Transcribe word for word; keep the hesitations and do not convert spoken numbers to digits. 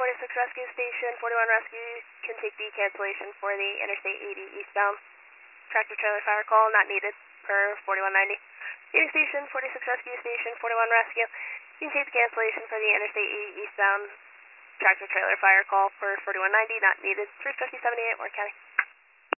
forty-six Rescue Station, forty-one Rescue can take the cancellation for the Interstate eighty eastbound tractor trailer fire call, not needed, per forty-one ninety. Union Station, forty-six Rescue Station, forty-one Rescue, you can take the cancellation for the Interstate eighty eastbound tractor trailer fire call per forty-one ninety, not needed, three fifty seventy-eight, Warren County.